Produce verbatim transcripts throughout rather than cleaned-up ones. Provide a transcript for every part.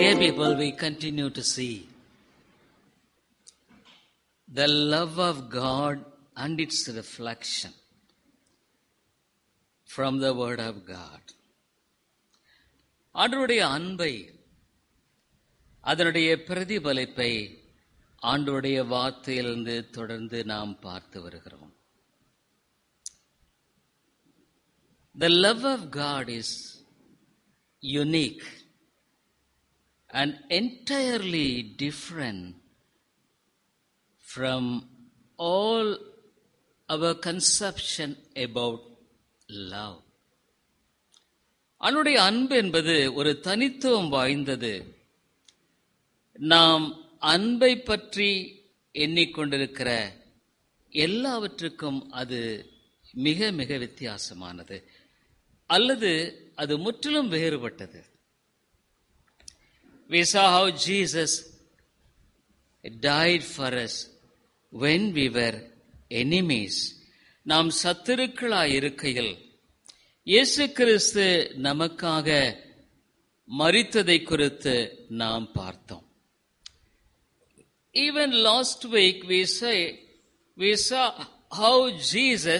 Dear people, we continue to see the love of God and its reflection from the Word of God. ஆண்டவருடைய அன்பை, அதனுடைய பிரதிபலிப்பை ஆண்டவருடைய வார்த்தையிலிருந்து தொடர்ந்து நாம் பார்த்து வருகிறோம். The love of God is unique and entirely different from all our conception about love. அவனுடைய அன்பு என்பது ஒரு தனித்துவம் வாய்ந்தது. நாம் அன்பை பற்றி எண்ணிக்கொண்டிருக்கிற எல்லாவற்றுக்கும் அது மிக மிக வித்தியாசமானது, அல்லது அது முற்றிலும் வேறுபட்டது. We saw how Jesus died for us when we were enemies. நாம் சத்துருக்களாய் இருக்கையில் இயேசு கிறிஸ்து நமக்காக மரித்ததை குறித்து நாம் பார்த்தோம். Even last week we say we saw how Jesus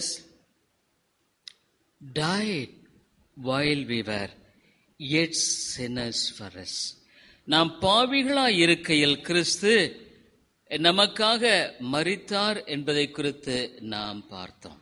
died while we were yet sinners for us. நாம் பாவிகளாய் இருக்கையில் கிறிஸ்து நமக்காக மரித்தார் என்பதை குறித்து நாம் பார்த்தோம்.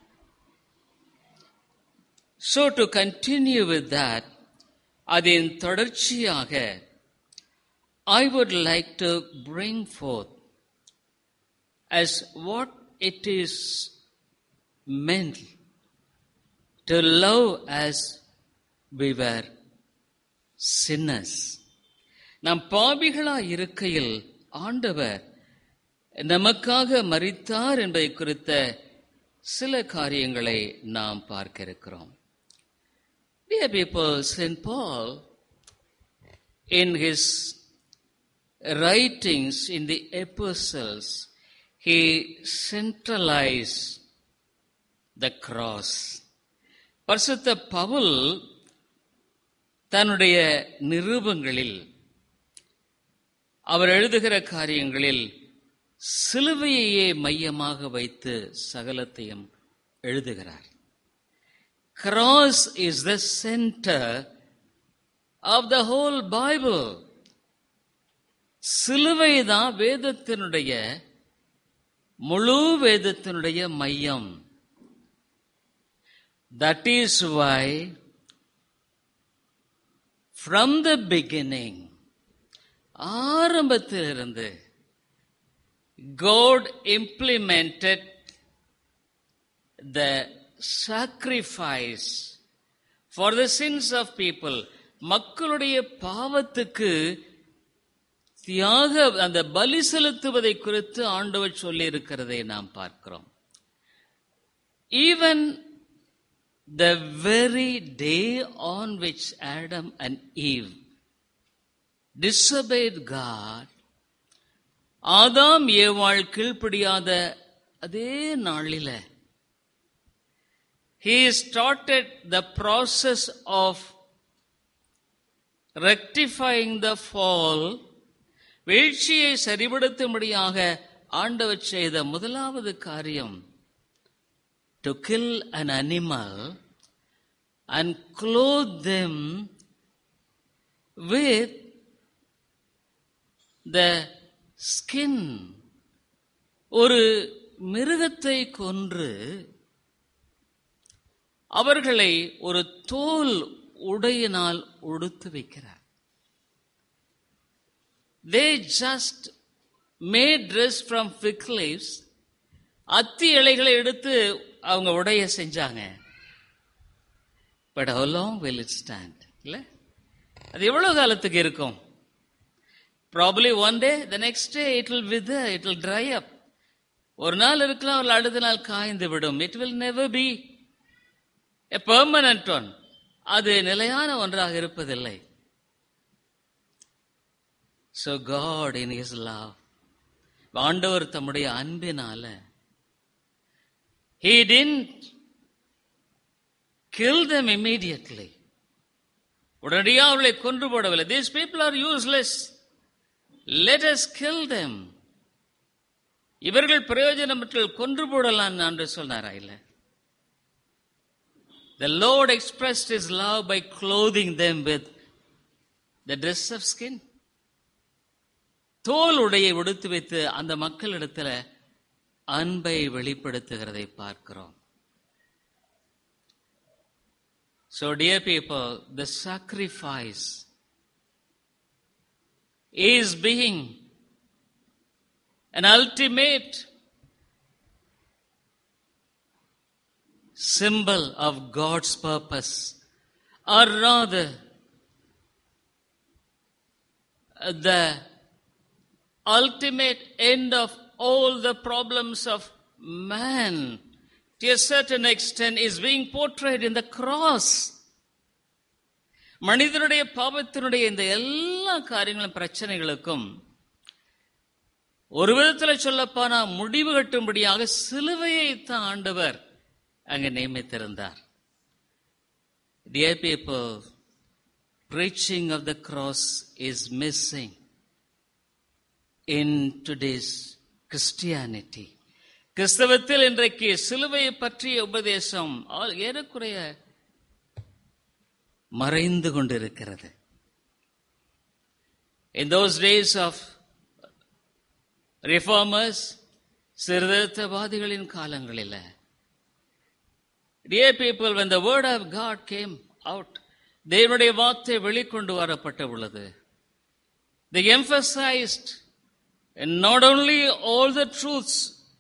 So to continue with that, அதன் தொடர்ச்சியாக I would like to bring forth as what it is meant to love as we were sinners. நாம் பாவிகளாய் இருக்கையில் ஆண்டவர் நமக்காக மரித்தார் என்பதை குறித்த சில காரியங்களை நாம் பார்க்க இருக்கிறோம். Dear people, Saint Paul, in his writings in the epistles, he centralized the cross. பரிசுத்த பவுல் தன்னுடைய நிருபங்களில், அவர் எழுதுகிற காரியங்களில் சிலுவையையே மையமாக வைத்து சகலத்தையும் எழுதுகிறார். Cross is the center of the whole Bible. சிலுவைதான் வேதத்தினுடைய, முழு வேதத்தினுடைய மையம். That is why from the beginning, ஆரம்பத்திலிருந்து God implemented the sacrifice for the sins of people. மக்களுடைய பாவத்துக்கு தியாக, அந்த பலி செலுத்துவதை குறித்து ஆண்டவர் சொல்லி இருக்கிறதை நாம் பார்க்கிறோம். Even the very day on which Adam and Eve disobeyed God, ஆதாம் ஏவாள் கீழ்ப்படியாத அதே நாளில he started the process of rectifying the fall. வீழ்ச்சியை சரிபடுத்தும்படியாக ஆண்டவர் செய்த முதலாவது காரியம், to kill an animal and clothe them with the skin. ஒரு மிருகத்தை கொன்று அவர்களை ஒரு தோல் உடையினால் உடுத்து வைக்கிறார். They just made dress from fig leaves. அத்தி இலைகளை எடுத்து அவங்க உடைய செஞ்சாங்க. But how long will it stand? இல்ல, அது எவ்வளவு காலத்துக்கு இருக்கும்? Probably one day, the next day it will wither, it will dry up. ஒரு நாள் இருக்கலாம், ஒரு அடுத்த நாள் காய்ந்து விடும். It will never be a permanent one. அது நிலையான ஒன்றாக இருப்பதில்லை. So God in his love, ஆண்டவர் தம்முடைய அன்பினால, he didn't kill them immediately. உடனடியாக அவர்களை கொன்று போடவில்லை. These people are useless. let us kill them. இவர்கள் பிரயோஜனமற்ற கொன்று போடலாம் என்று சொன்னாரா? இல்ல. The Lord expressed his love by clothing them with the dress of skin. தோல் உடையை உடுத்து வைத்து அந்த மக்களிடத்துல அன்பை வெளிப்படுத்துகிறதை பார்க்கிறோம். So dear people, the sacrifice is being an ultimate symbol of God's purpose, or rather the ultimate end of all the problems of man, to a certain extent, is being portrayed in the cross. மனிதனுடைய பாவத்தினுடைய இந்த எல்லா காரியங்களும் பிரச்சனைகளுக்கும் ஒரு விதத்தில் சொல்லப்போனா முடிவு கட்டும்படியாக சிலுவையை தான் ஆண்டவர் அங்கே நியமித்திருந்தார். Dear people, preaching of the cross is missing in today's Christianity. கிறிஸ்தவத்தில் இன்றைக்கு சிலுவையை பற்றிய உபதேசம் ஏறக்குறைய மறைந்து கொண்டிருக்கிறது. In those days of reformers, சீர்திருத்தவாதிகளின் காலங்களில், dear people, when the word of God came out, தேவனுடைய வார்த்தை வெளிக்கொண்டு வரப்பட்ட பொழுது, they emphasized not only all the truths,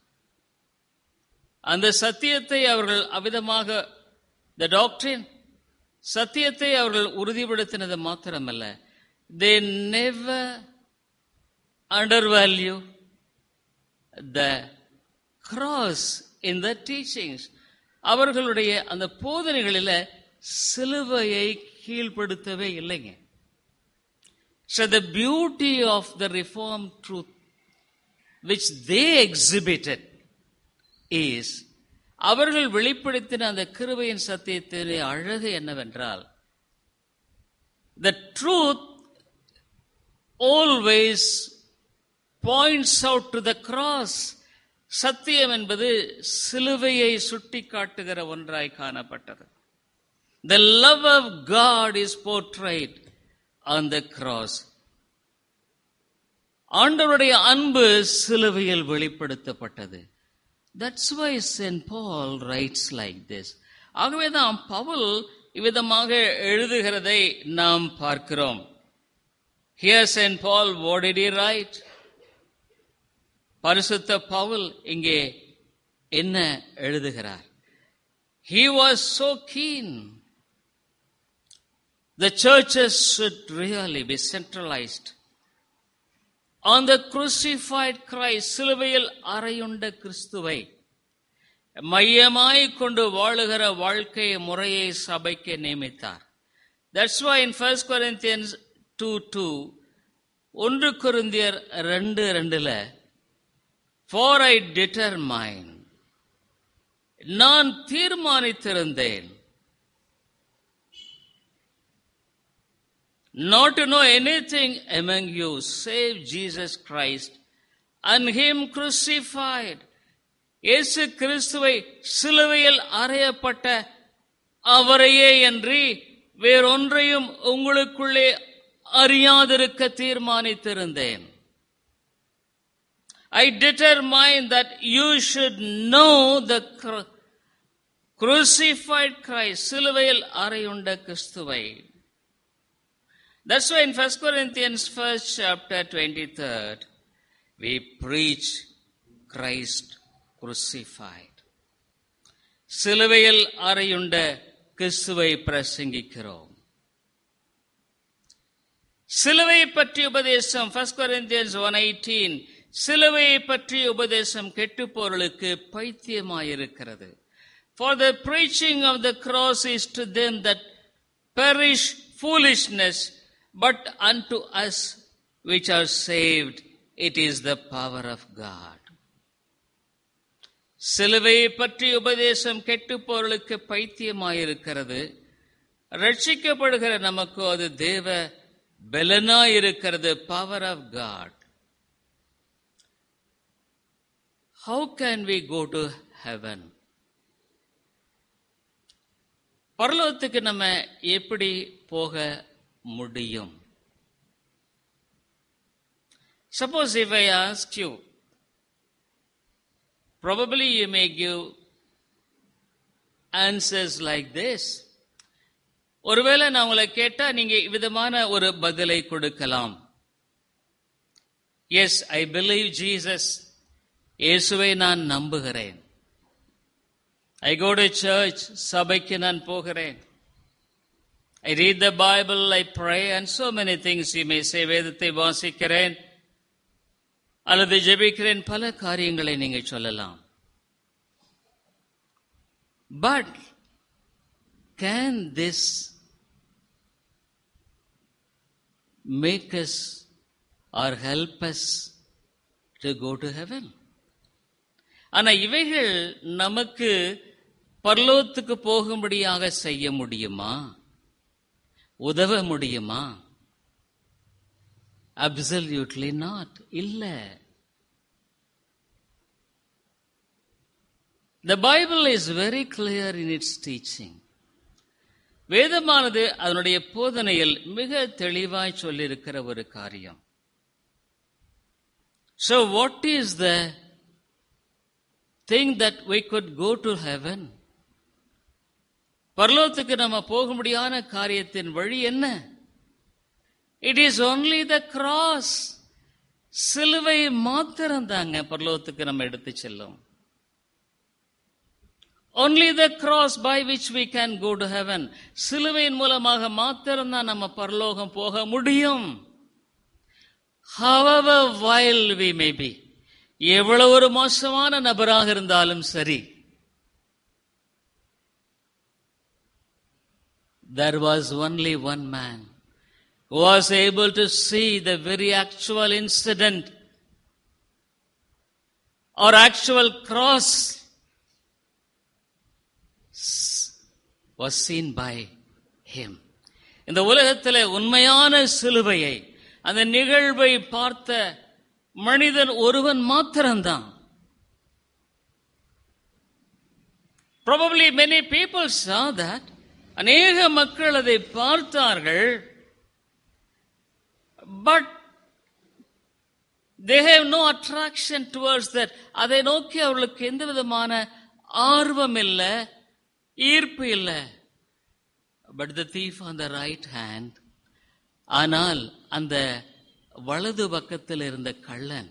அந்த சத்தியத்தை அவர்கள் அவிதமாக, the doctrine, சத்தியத்தை அவர்கள் உறுதிப்படுத்தினது மாத்திரமல்ல, they never undervalue the cross in the teachings. அவர்களுடைய அந்த போதனைகளில சிலுவையை கீழ்ப்படுத்தவே இல்லைங்க. So the beauty of the reformed truth which they exhibited is, அவர்கள் வெளிப்படுத்தின அந்த கிருபையின் சத்தியத்திலே அழகு என்னவென்றால், the truth always points out to the cross. சத்தியம் என்பது சிலுவையை சுட்டி காட்டுகிற ஒன்றாய் காணப்பட்டது. The love of God is portrayed on the cross. ஆண்டவருடைய அன்பு சிலுவையில் வெளிப்படுத்தப்பட்டது. That's why Saint Paul writes like this. ஆகவேதான் பவுல் இவ்விதமாக எழுதுகிறதை நாம் பார்க்கிறோம். Here Saint Paul, what did he write? பரிசுத்த பவுல் இங்கே என்ன எழுதுகிறார்? He was so keen the churches should really be centralized on the crucified Christ. சிலுவையில் அறையுண்ட கிறிஸ்துவை மையமாய் கொண்டு வாழுகிற வாழ்க்கை முறையை சபைக்கு நியமித்தார். That's why in First Corinthians two two, ஒன்று கொரிந்தியர் ரெண்டு ரெண்டுல, for I determine, நான் தீர்மானித்திருந்தேன், not to know anything among you save Jesus Christ and him crucified. இயேசு கிறிஸ்துவை சிலுவையில் அறையப்பட்ட அவரையே அன்றி வேறொன்றையும் உங்களுக்குள்ளே அறியாதிருக்க தீர்மானித்திருந்தேன். I determined that you should know the crucified Christ, சிலுவையில் அறையுண்ட கிறிஸ்துவை. That's why in First Corinthians first chapter twenty-third, we preach Christ crucified. சிலுவையில் அறையுண்ட கிறிஸ்துவை பிரசங்கிக்கிறோம். சிலுவை பற்றிய உபதேசம் First Corinthians one eighteen, சிலுவையை பற்றிய உபதேசம் கெட்டுப்போர்களுக்கு பைத்தியமாயிருக்கிறது. For the preaching of the cross is to them that perish foolishness, but unto us which are saved it is the power of God. சிலுவையை பற்றிய உபதேசம் கெட்டுப்போர்களுக்கு பைத்தியமாயிருக்கிறது, ரட்சிக்கப்படுகிற நமக்கு அது தேவ பலனா இருக்கிறது, power of God. How can we go to heaven? பரலோகத்துக்கு நம்ம எப்படி போக முடியும்? Suppose if I ask you, probably you may give answers like this. ஒருவேளை நான் உங்களை கேட்டா நீங்க விதமான ஒரு பதிலை கொடுக்கலாம். Yes, I believe Jesus. இயேசுவை நான் நம்புகிறேன். I go to church, சபைக்கு நான் போகிறேன். I read the Bible, I pray, and so many things you may say. வேதத்தை வாசிக்கிறேன் அல்லது ஜெபிக்கிறேன், பல காரியங்களை நீங்க சொல்லலாம். But can this make us or help us to go to heaven? ஆனா இவைகள் நமக்கு பரலோகத்துக்கு போகும்படியாக செய்ய முடியுமா? உதவ முடியுமா? Absolutely not. இல்ல. The Bible is very clear in its teaching. வேதமானது அதனுடைய போதனையில் மிக தெளிவாய் சொல்லியிருக்கிற ஒரு காரியம். So what is the thing that we could go to heaven? பரலோகத்துக்கு நம்ம போக முடியாத காரியத்தின் வழி என்ன? It is only the cross. சிலுவை மாத்திரம் தாங்க பரலோகத்துக்கு நம்ம எடுத்து செல்லும். Only the cross by which we can go to heaven. சிலுவையின் மூலமாக மாத்திரம் தான் நம்ம பரலோகம் போக முடியும். However vile we may be, எவ்வளவு ஒரு மோசமான நபராக இருந்தாலும் சரி, there was only one man who was able to see the very actual incident or actual cross was seen by him. இந்த உலகத்திலே உண்மையான சிலுவையை, அந்த நிகழ்வை பார்த்த மனிதன் ஒருவன் மாத்திரம்தான். Probably many people saw that. அநேக மக்கள் அதை பார்த்தார்கள். But they have no attraction towards that. அதை நோக்கி அவர்களுக்கு எந்த விதமான ஆர்வம் இல்லை, ஈர்ப்பு இல்லை. But the thief on the right hand, ஆனால் அந்த வலது பக்கத்தில் இருந்த கள்ளன்,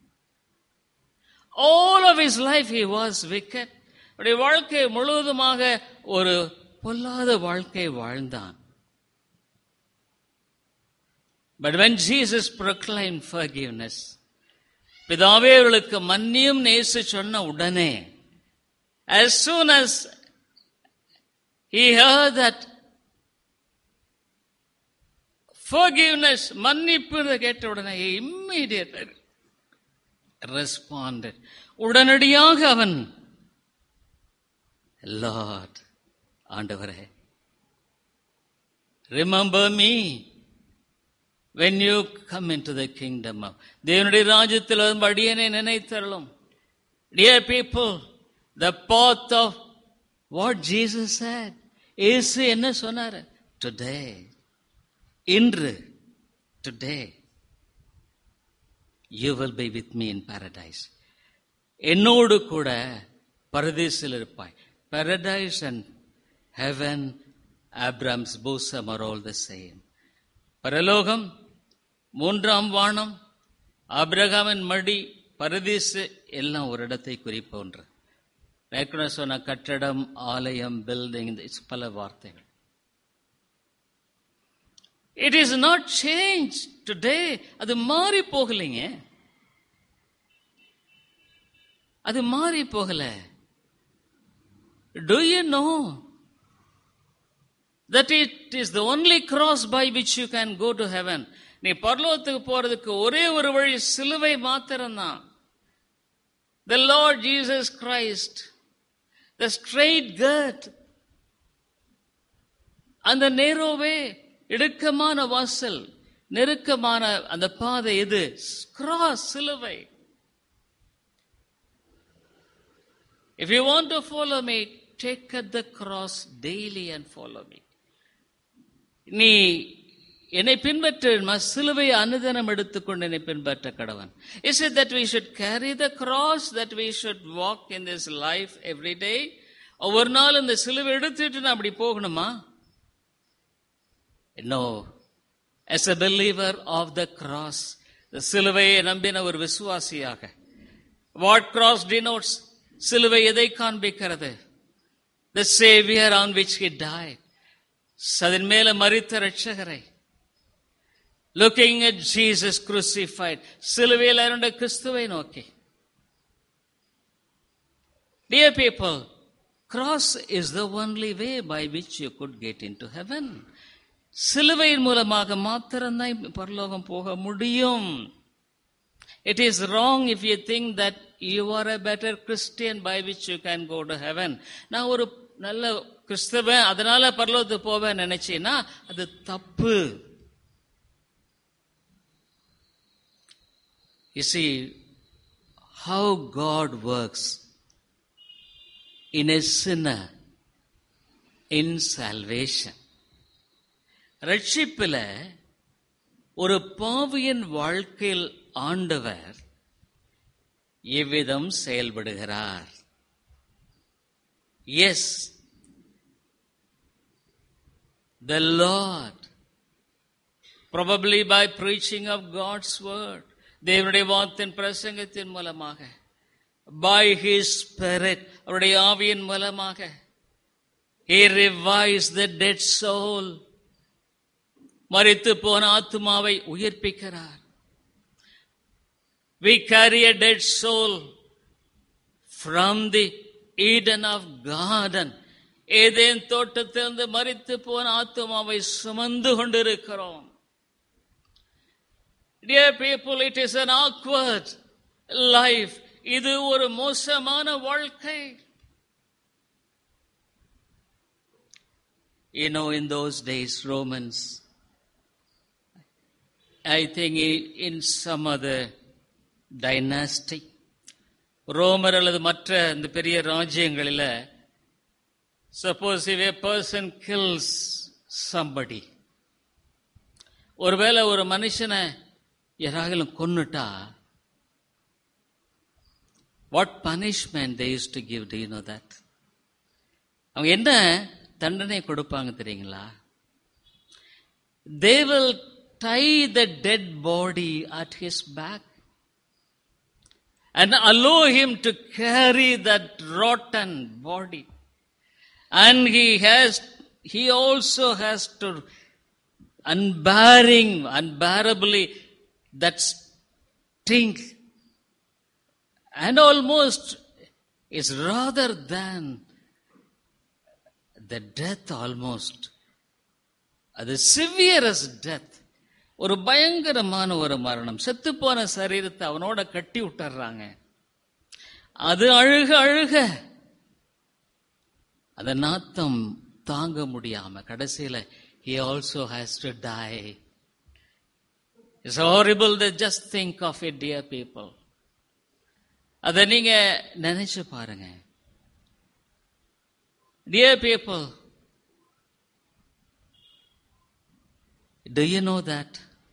all of his life he was wicked. அவருடைய வாழ்க்கை முழுவதுமாக ஒரு பொல்லாத வாழ்க்கை வாழ்ந்தான். But when Jesus proclaimed forgiveness, பிதாவே அவர்களுக்கு மன்னியும் நேசு சொன்ன உடனே, as soon as he heard that forgiveness, மன்னிப்பு கேட்ட உடனே he immediately responded. உடனடியாக அவன், Lord, ஆண்டவரே, remember me when you come into the kingdom of தேவனுடைய ராஜ்யத்தில் வரும் அடியேனை நினைத்தருளும். Dear people, the path of what Jesus said, இயேசு என்ன சொன்னார்? Today, இன்று, today, you will be with me in paradise. என்னோடு கூட பரதீசில் இருப்பாய். Paradise and heaven, Abraham's bosom are all the same. பரலோகம், மூன்றாம் வானம், ஆபிரகாமின் மடி, பரதீசு எல்லாம் ஒரு இடத்தை குறிப்போன்று. சொன்ன கட்டடம், ஆலயம், பில்டிங், பல வார்த்தைகள். It is not changed today. அது மாறி போகலைங்க. அது மாறி போகல. Do you know that it is the only cross by which you can go to heaven? நீ பரலோகத்துக்கு போறதுக்கு ஒரே ஒரு வழி, சிலுவை மாத்திரம்தான். The Lord Jesus Christ, the straight girth, அந்த நேரோவே, இடுக்கமான வாசல், நெருக்கமான அந்த பாதை எது? கிராஸ், சிலுவை. If you want to follow me, take up the cross daily and follow me. நீ என்னை பின்பற்ற சிலுவை அனுதினம் எடுத்துக்கொண்டு என்னை பின்பற்ற கடவன். Is it that we should carry the cross, that we should walk in this life every day? ஒவ்வொரு நாள் இந்த சிலுவை எடுத்துட்டு நான் அப்படி போகணுமா? No. As a believer of the cross, the சிலுவையை நம்பின ஒரு விசுவாசியாக, what cross denotes? சிலுவை எதை காண்பிக்கிறது? The Savior on which he died. அதன் மேல மரித்த ரட்சகரை. Looking at Jesus crucified. சிலுவையில் இருந்த கிறிஸ்துவை நோக்கி. Dear people, cross is the only way by which you could get into heaven. சிலுவையின் மூலமாக மாத்திரம்தான் பரலோகம் போக முடியும். It is wrong if you think that you are a better Christian by which you can go to heaven. நான் ஒரு நல்ல கிறிஸ்தவன் அதனால பரலோகத்துக்கு போவேன் நினைச்சீன்னா அது தப்பு. You see how God works in a sinner in salvation. ரட்சிப்பில ஒரு பாவியின் வாழ்க்கையில் ஆண்டவர் எவ்விதம் செயல்படுகிறார்? Yes, the Lord, probably by preaching of God's word, தேவனுடைய வார்த்தையின் பிரசங்கத்தின் மூலமாக, by His Spirit, அவருடைய ஆவியின் மூலமாக, He revives the dead soul, மரித்து போன ஆத்துமாவை உயிர்ப்பிக்கிறார். We carry a dead soul from the Eden of Garden. ஏதேன் தோட்டத்திலிருந்து மரித்து போன ஆத்துமாவை சுமந்து கொண்டிருக்கிறோம். Dear people, it is an awkward life. இது ஒரு மோசமான வாழ்க்கை. You know, in those days, Romans, I think in some other dynasty, ரோமர் அல்லது மற்ற இந்த பெரிய ராஜ்யங்களில், suppose if a person kills somebody, ஒருவேளை ஒரு மனுஷனை யாராலும் கொன்னுட்டா, what punishment they used to give, do you know that? அவங்க என்ன தண்டனை கொடுப்பாங்க தெரியுங்களா? They will tie the dead body at his back and allow him to carry that rotten body. And he has, he also has to unbearing, unbearably that stink. And almost is rather than the death almost. The severest death. ஒரு பயங்கரமான ஒரு மரணம். செத்துப்போன சரீரத்தை அவனோட கட்டி விட்டுறாங்க. அது அழுக அழுக அத நாத்தம் தாங்க முடியாம கடைசியில he also has to die. It's horrible to just think of it, dear people. அத நீங்க நினைச்சு பாருங்க. Dear people, do you know that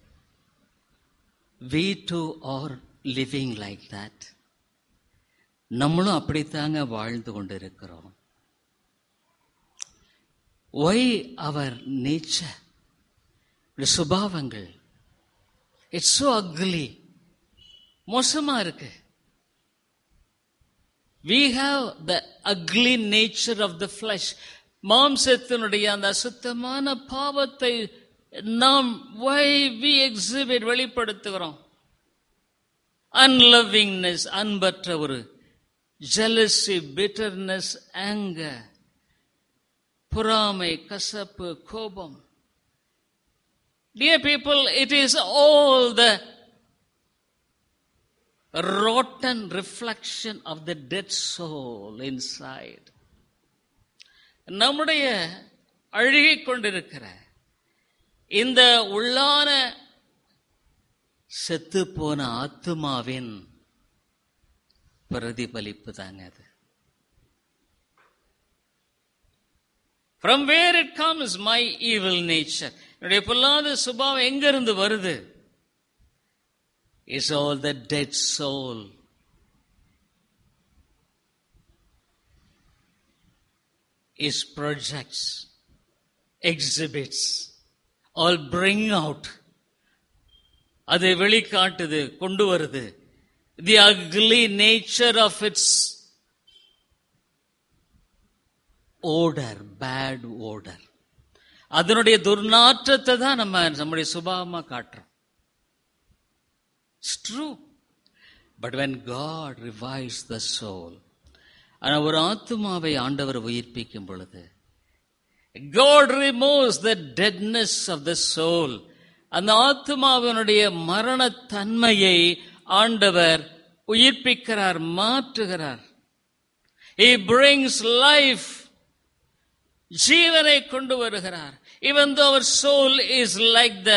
we too are living like that? நம்மளும் அப்படித்தாங்க வாழ்ந்து கொண்டு இருக்கிறோம். Why our nature, சுபாவங்கள், it's so ugly, மோசமா இருக்கு. We have the ugly nature of the flesh. மாம்சத்தினுடைய அந்த அசுத்தமான பாவத்தை நாம் why we exhibit, வெளிப்படுத்துகிறோம். Unlovingness, அன்பற்ற ஒரு jealousy, bitterness, anger, பொறாமை, கசப்பு, கோபம். Dear people, it is all the rotten reflection of the dead soul inside. நம்முடைய அழுகிக் கொண்டிருக்கிற இந்த உள்ளான செத்து போன ஆத்துமாவின் பிரதிபலிப்பு தாங்க அது. From where it comes, my evil nature. என்னுடைய பொல்லாத சுபாவம் எங்கிருந்து வருது? It's all the dead soul. Its projects, exhibits, all bring out. அதை வெளிக்காட்டுது, கொண்டு வருது. The ugly nature of its odor, bad odor. அதனுடைய துர்நாற்றத்தை தான் நம்ம நம்முடைய சுபாவமா காட்டுறோம். It's true. But when God revives the soul, ஆனா ஒரு ஆத்துமாவை ஆண்டவர் உயிர்ப்பிக்கும் பொழுது, God removes the deadness of the soul. அந்த ஆத்துமாவினுடைய மரணத்தன்மையை ஆண்டவர் உயிர்ப்பிக்கிறார், மாற்றுகிறார். He brings life. ஜீவனை கொண்டு வருகிறார். Even though our soul is like the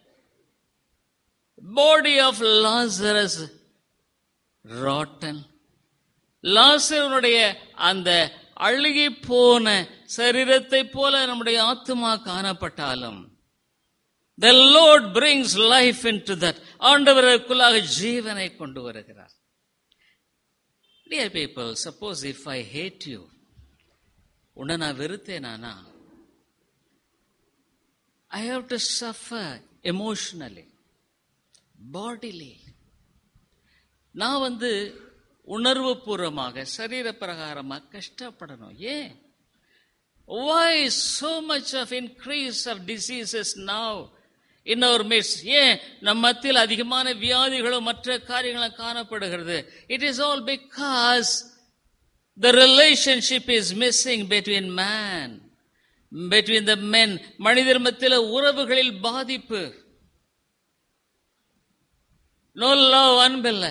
body of Lazarus, rotten. லாசருடைய அந்த அழுகி போன சரீரத்தை போல நம்முடைய ஆத்துமா காணப்பட்டாலும், the Lord brings life into that. ஆண்டவருக்குள்ளாக ஜீவனை கொண்டு வருகிறார். Dear people, suppose if I hate you, உன்னை நான் வெறுத்தேனானா, I have to suffer emotionally, bodily. நான் வந்து உணர்வு பூர்வமாக சரீர பிரகாரமாக கஷ்டப்படணும். ஏன்? Why so much of increase of diseases now in our midst? ஏன் நம் மத்தியில் அதிகமான வியாதிகளும் மற்ற காரியங்களும் காணப்படுகிறது? It is all because the relationship is missing between man, between the men. மனிதர் மத்தியில் உறவுகளில் பாதிப்பு. No love, அன்பில்ல.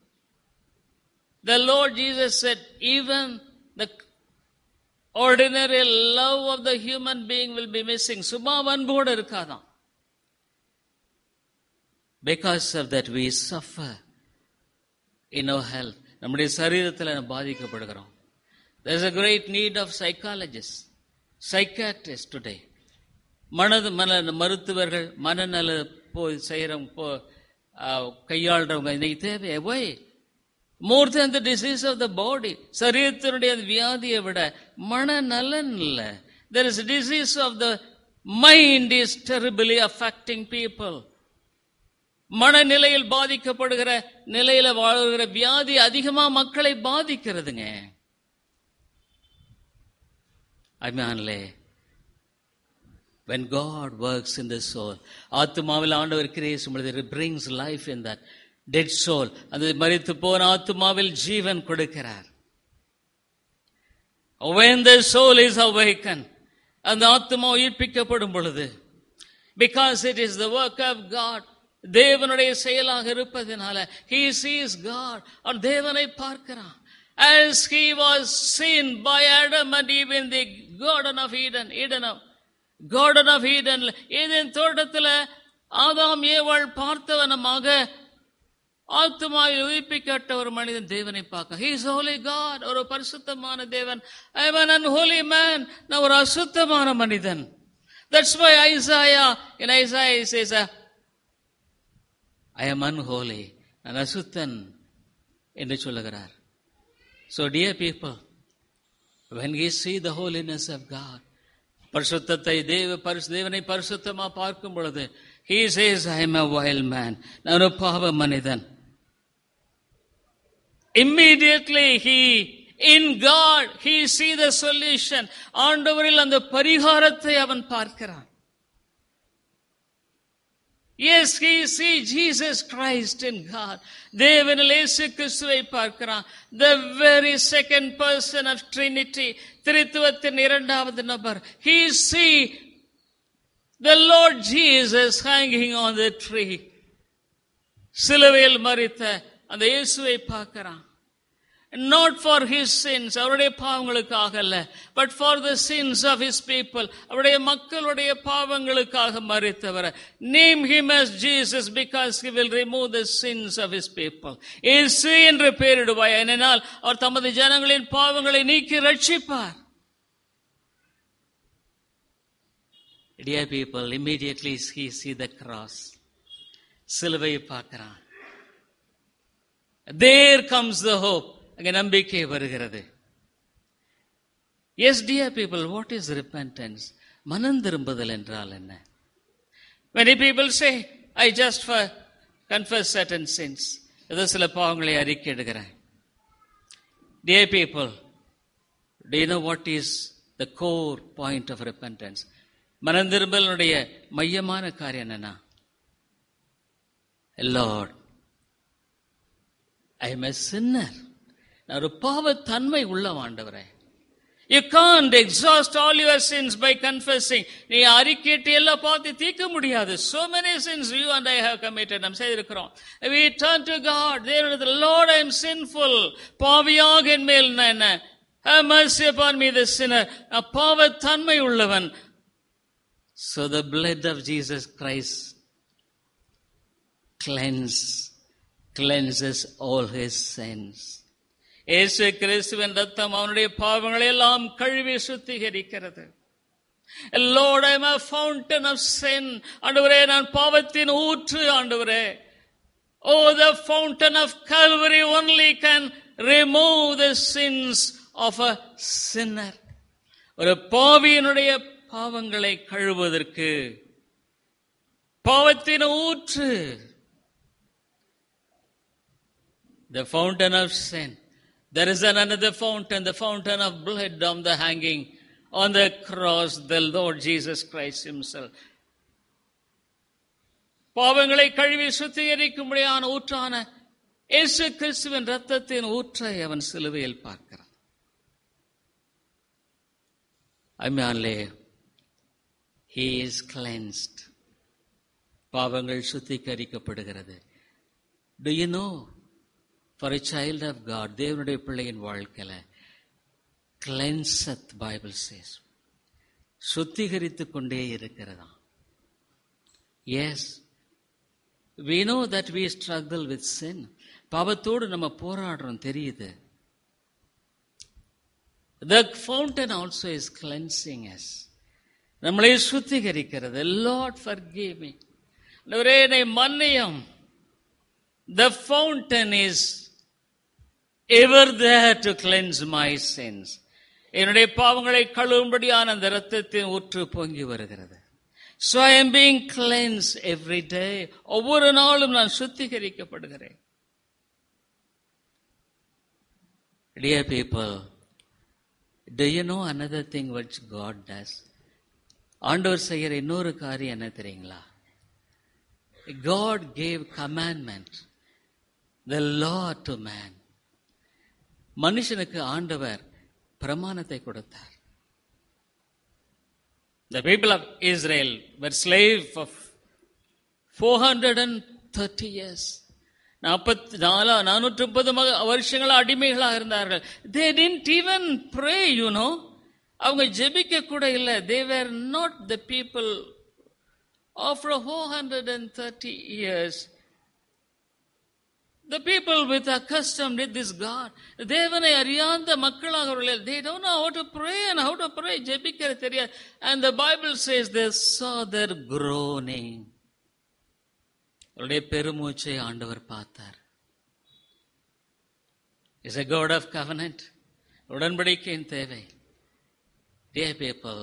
The Lord Jesus said, even the ordinary love of the human being will be missing. சுபாவ அன்போடு இருக்காதான். Because of that we suffer in our health. நம்முடைய சரீரத்தில் பாதிக்கப்படுகிறோம். There is a great need of psychologists, psychiatrists today. மனது மன மருத்துவர்கள், மனநல போய் செய்யறவங்க, போ கையாளுறவங்க இன்னைக்கு தேவை. Why? More than the disease of the body. சரீரத்தினுடைய வியாதியை விட மனநலன் இல்ல. There is a disease of the mind is terribly affecting people. மனநிலையில் பாதிக்கப்படுகிற நிலையில வாழ்கிற வியாதி அதிகமா மக்களை பாதிக்கிறதுங்க. அம்மானே, when God works in the soul, ஆத்துமாவில் ஆண்டவர் கிரியை செய்யும்போது it brings life in that dead soul. அந்த மரித்து போன ஆத்துமாவில் ஜீவன் கொடுக்கிறார். When the soul is awakened, அந்த ஆத்துமா உயிர்ப்பிக்கப்படும் பொழுது, because it is the work of God, தேவனுடைய செயலாக இருப்பதனால, he sees God, அவர் தேவனை பார்க்கிறான். As he was seen by Adam and Eve in the Garden of Eden, Eden of Garden of Eden, ஏதேன் தோட்டத்தில் ஆதாம் ஏவாள் பார்த்தவனமாக ஆத்துமாவில் உயிர்ப்பிக்கப்பட்ட ஒரு மனிதன் தேவனை பார்க்க. He is holy God, ஒரு பரிசுத்தமான தேவன். I am an unholy man, நான் ஒரு அசுத்தமான மனிதன். That's why Isaiah, in Isaiah he says, I am unholy, நான் அசுத்தன் என்று சொல்லுகிறார். So dear people, when we see the holiness of God, பரிசுத்தத்தை தேவ பரிசு தேவனை பரிசுத்தமா பார்க்கும் பொழுது, he says, I am a wild man, நான் ஒரு பாவ மனிதன். Immediately he, in God, he see the solution. ஆண்டவரில் அந்த பரிகாரத்தை அவன் பார்க்கிறான். Yes, he see Jesus Christ in God. தேவனில் இயேசு கிறிஸ்துவை பார்க்கிறான். The very second person of Trinity, திரித்துவத்தின் இரண்டாவது நபர். He see the Lord Jesus hanging on the tree. சிலுவையில் மரித்த அந்த இயேசுவை பார்க்கிறான். Not for his sins, அவருடைய பாவங்களுக்காக அல்ல, but for the sins of his people, அவருடைய மக்களுடைய பாவங்களுக்காக மரித்தவர். Name him as Jesus because he will remove the sins of his people. இயேசு என்று பெயரிடுவாய், ஏனென்றால் அவர் தமது ஜனங்களின் பாவங்களை நீக்கி ரட்சிப்பார். Dear people, immediately he see the cross. சிலுவையை பார்க்கிறான். There comes the hope. அங்கே நம்பிக்கை வருகிறது. Yes, dear people, what is repentance? மனம் திரும்புதல் என்றால் என்ன? Many people say, I just for confess certain sins. ஏதோ சில பாவங்களை அறிக்கையிடுகிறேன். Dear people, do you know what is the core point of repentance? மனம் திரும்பலுடைய மையமான காரியம் என்னன்னா, Lord, I am a sinner. நான் ஒரு பாவத்தன்மை உள்ள ஆண்டவரே. You can't exhaust all your sins by confessing. நீ அறிக்கையிட்டு எல்லா பாவத்தையும் தீர்க்க முடியாது. So many sins you and I have committed. நாம் செய்திருக்கிறோம். We turn to God. The Lord, I am sinful. பாவியாக என் மேல் என்ன? Have mercy upon me, the sinner. நான் பாவத்தன்மை உள்ளவன். So the blood of Jesus Christ cleanse, cleanses all his sins. இயேசு கிறிஸ்துவின் ரத்தம் அவனுடைய பாவங்களை எல்லாம் கழுவி சுத்திகரிக்கிறது. Lord, I am a fountain of sin. ஆண்டவரே, நான் பாவத்தின் ஊற்று ஆண்டவரே. Oh, the fountain of Calvary only can remove the sins of a sinner. ஒரு பாவியினுடைய பாவங்களை கழுவுவதற்கு பாவத்தின் ஊற்று, the fountain of sin. There is another fountain, the fountain of blood on the hanging on the cross, the Lord Jesus Christ himself. பாவங்களை கழுவி சுத்திகரிக்கும்படியான ஊற்றான இயேசு கிறிஸ்துவின் ரத்தத்தின் ஊற்றை அவன் சிலுவையில் பார்க்கிறான். அம்மாலே, he is cleansed. பாவங்கள் சுத்திகரிக்கப்படுகிறது. Do you know, for a child of God, தேவனுடைய பிள்ளையின் வாழ்க்கையில cleanseth, Bible says, சுத்திகரித்துக் கொண்டே இருக்கிறதா? Yes, we know that we struggle with sin. பாவத்தோடு நம்ம போராடுறோம், தெரியுது. The fountain also is cleansing us. நம்மளை சுத்திகரிக்கிறது. Lord, forgive me. ஆண்டவரே, என்னை மன்னியும். The fountain is ever there to cleanse my sins. என்னுடைய பாவங்களை கழுவும்படியான அந்த இரத்தத்தின் ஊற்று பொங்கி வருகிறது. So I am being cleansed every day. ஒவ்வொரு நாளும் நான் சுத்திகரிக்கப்படுகிறேன். Dear people, do you know another thing which God does? ஆண்டவர் செய்கிற இன்னொரு காரியம் என்ன தெரியுங்களா? God gave commandment, the law to man. மனுஷனுக்கு ஆண்டவர் பிரமாணத்தை கொடுத்தார். The people of Israel were slaves for four hundred thirty years. நாற்பத்தி நாலு நானூற்றி முப்பது வருஷங்களா அடிமைகளாக இருந்தார்கள். They didn't even pray, you know. அவங்க ஜெபிக்க கூட இல்லை. They were not the people. After four hundred thirty years, the people with accustomed with this God, தேவனை அறியாத மக்களாக அவர்கள், they don't know how to pray and how to pray. ஜெபிக்க தெரியாது. And the Bible says they saw their groaning. அவருடைய பெருமூச்சை ஆண்டவர் பார்த்தார். Is a God of covenant. உடன்படிக்கையின் தேவை. Dear people,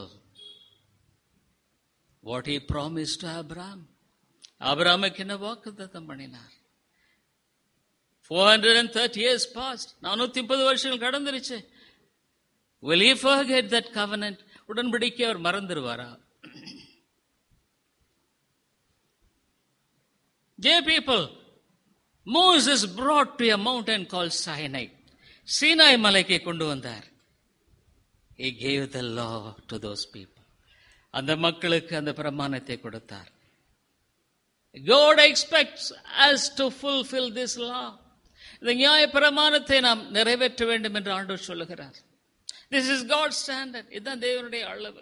what he promised to Abraham. ஆபிரகாமுக்கு என்ன வாக்குத்தத்தம் பண்ணினார்? four hundred thirty years passed. நானூத்தி முப்பது வருஷங்கள் கடந்துருச்சு. Will he forget that covenant? உடன்படிக்கை அவர் மறந்துடுவாரா? Dear people, Moses brought to a mountain called Sinai. Sinai மலைக்கு கொண்டு வந்தார். He gave the law to those people. அந்த மக்களுக்கு அந்த பிரமாணத்தை கொடுத்தார். God expects us to fulfill this law. இந்த நியாய பிரமாணத்தை நாம் நிறைவேற்ற வேண்டும் என்று ஆண்டவர் சொல்லுகிறார். This is God's standard. இதுதான் தேவனுடைய அளவு.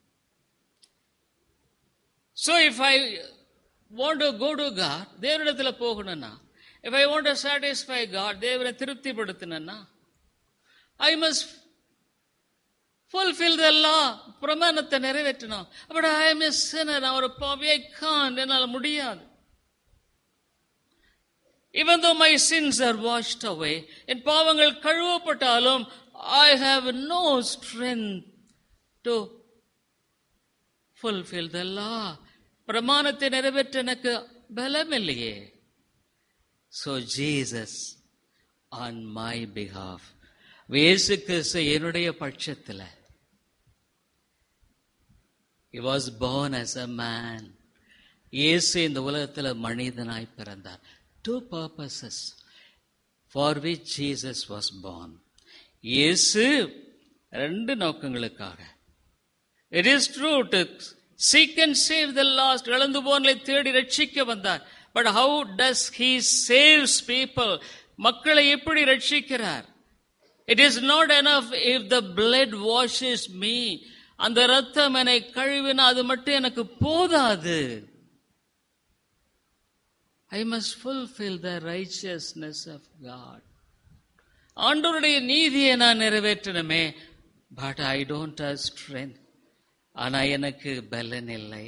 So if I want to go to God, தேவனிடத்தில் போகணும்னா, if I want to satisfy God, தேவனை திருப்திப்படுத்தணும்னா, I must fulfill the law. பிரமாணத்தை நிறைவேற்றணும். But I am a sinner. நான் ஒரு பாவி. I can't. என்னால் முடியாது. Even though my sins are washed away, என் பாவங்கள் கழுவப்பட்டாலும், I have no strength to fulfill the law. பிரமாணத்தை நிறைவேற்ற எனக்கு பலம் இல்லையே. So Jesus on my behalf, இயேசு கிறிஸ்து என்னுடைய பட்சத்தில், he was born as a man. இயேசு இந்த உலகத்தில் மனிதனாய் பிறந்தார். Two purposes for which Jesus was born. இயேசு ரெண்டு நோக்கங்களுக்காக. It is true to seek and save the lost. இழந்து போனலை தேடி ரட்சிக்க வந்தார். But how does he saves people? மக்களை எப்படி ரட்சிக்கிறார்? It is not enough if the blood washes me. அந்த ரத்தம் என்னை கழுவினா அது மட்டும் எனக்கு போதாது. I must fulfill the righteousness of God. ஆண்டவருடைய நீதியை நான் நிறைவேற்றணுமே. But I don't have strength. ஆனா எனக்கு பலன் இல்லை.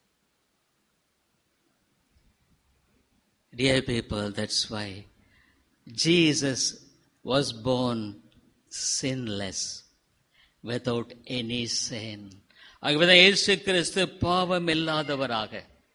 Dear people, that's why Jesus was born sinless, without any sin. ஆகவே இயேசு கிறிஸ்து பாவம் இல்லாதவராக,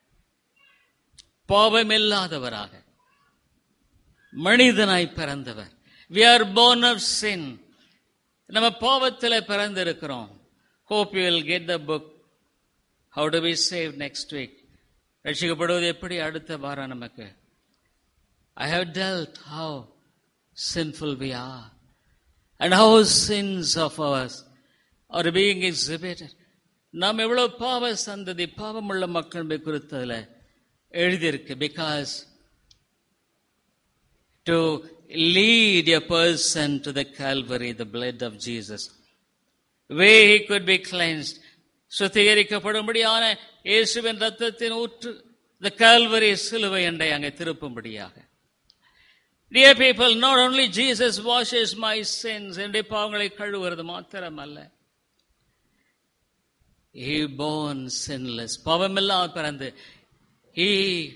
பாவம் இல்லாதவராக மனிதனாய் பிறந்தவர். We are born of sin. நம்ம பாவத்தில் பிறந்திருக்கிறோம். Hope you will get the book How to be saved next week. ரட்சிக்கப்படுவது எப்படி அடுத்த வாரம் நமக்கு. I have dealt how sinful we are and how sins of ours are being exhibited. நாம் எவ்வளவு பாவ சந்ததி, பாவமுள்ள மக்கள் குறித்ததில் எழுதியிருக்கு. Because to lead a person to the Calvary, the blood of Jesus, where he could be cleansed, சுத்திகரிக்கப்படும்படியான இயேசுவின் ரத்தத்தின் ஊற்று, the Calvary சிலுவை எண்டை அங்கே திருப்பும்படியாக. Dear people, not only Jesus washes my sins, என்னுடைய பாவங்களை கழுவுறது மாத்திரமல்ல, he born sinless, பாவமில்லாமல் பிறந்து, he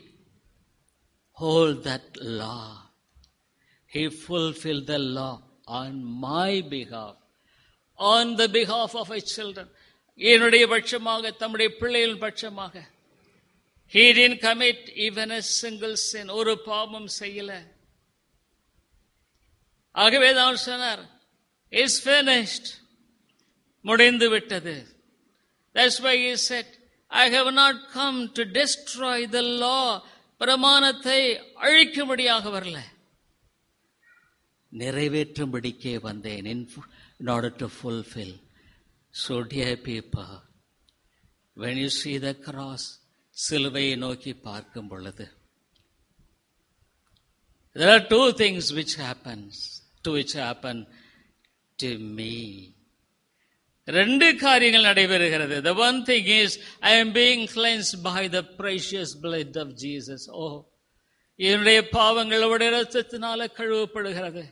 hold that law. He fulfilled the law on my behalf, on the behalf of my children. என்னுடைய பட்சமாக, தம்முடைய பிள்ளைகளின் பட்சமாக. He didn't commit even a single sin. ஒரு பாவம் செய்யல. ஆகவே தான் சொன்னார், is finished. முடிந்து விட்டது. That's why he said, I have not come to destroy the law. பிரமாணத்தை அழிக்கும்படியாக வரல, நிறைவேற்றும்படிக்கே வந்தேன். In order to fulfill. So dear people, when you see the cross, சிலுவையை நோக்கி பார்க்கும் பொழுது, there are two things which happens, to which happen to me. ரெண்டு காரியங்கள் நடைபெறுகிறது. The one thing is, I am being cleansed by the precious blood of Jesus. Oh, என்னுடைய பாவங்கள் அவருடைய இரத்தத்தினால கழுவப்படுகிறது.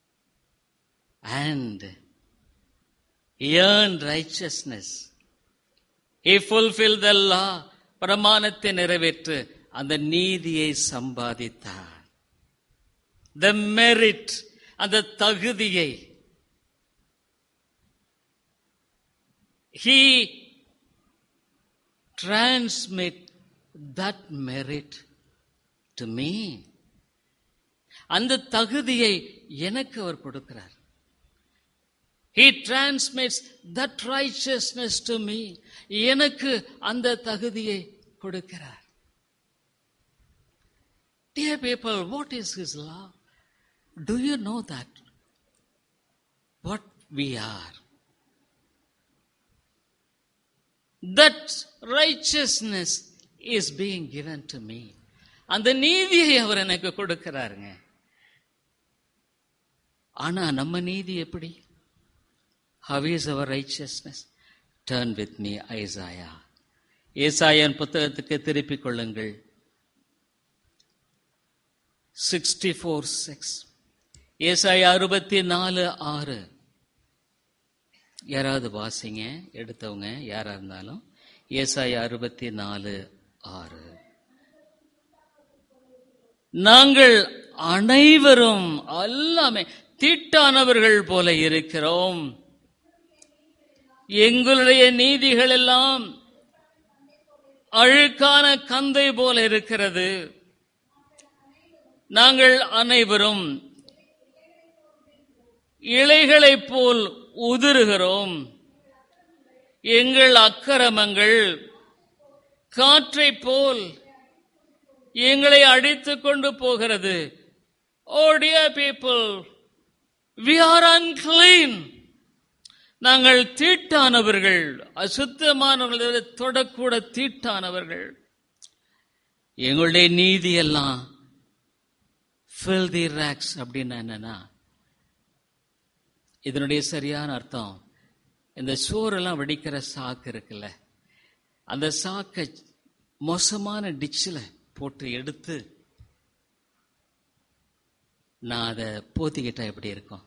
And he earned righteousness. He fulfilled the law. பிரமாணத்தை நிறைவேற்று அந்த நீதியை சம்பாதித்தார். The merit, அந்த தகுதியை he transmit that merit to me. அந்த தகுதியை எனக்கு அவர் கொடுக்கிறார். He transmits that righteousness to me. எனக்கு அந்த தகுதியை கொடுக்கிறார். Dear people, what is his law? Do you know that? What we are? That righteousness is being given to me. அந்த நீதியை அவர் எனக்கு கொடுக்கிறாருங்க. ஆனா நம்ம நீதி எப்படி? How is our righteousness? Turn with me Isaiah. ஏசாயாவின் புத்தகத்துக்கு திருப்பிக் கொள்ளுங்கள். sixty-four six. ஏசாயா அறுபத்தி நாலு ஆறு. யாராவது வாசிங்க, எடுத்தவங்க யாரா இருந்தாலும். ஏசாயா அறுபத்தி நாலு ஆறு. நாங்கள் அனைவரும் எல்லாமே தீட்டானவர்கள் போல இருக்கிறோம். எங்களுடைய நீதிகள் எல்லாம் அழுக்கான கந்தை போல இருக்கிறது. நாங்கள் அனைவரும் இலைகளைப் போல் உதிருகிறோம். எங்கள் அக்கிரமங்கள் காற்றைப் போல் எங்களை அடித்துக் கொண்டு போகிறது. Oh dear people, we are unclean. நாங்கள் தீட்டானவர்கள், அசுத்தமானவர்கள், தொடக்கூட தீட்டானவர்கள். எங்களுடைய நீதி எல்லாம் filthy rags. அப்படின்னா என்னன்னா, இதனுடைய சரியான அர்த்தம், இந்த சோறெல்லாம் வடிக்கிற சாக்கு இருக்குல்ல, அந்த சாக்கை மோசமான டிச்சில் போட்டு எடுத்து நான் அதை போத்திக்கிட்டா எப்படி இருக்கும்?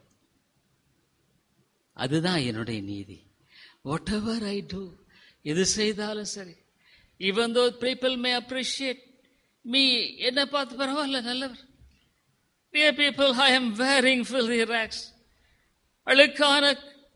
அதுதான் என்னுடைய நீதி. வாட் எவர் ஐ டூ, எது செய்தாலும் சரி, ஈவன் தோ பீப்பிள் மே அப்ரிஷியேட் மீ, என்ன பார்த்து பரவாயில்ல நல்லவர். Dear people, I am wearing filthy rags. அழுக்கான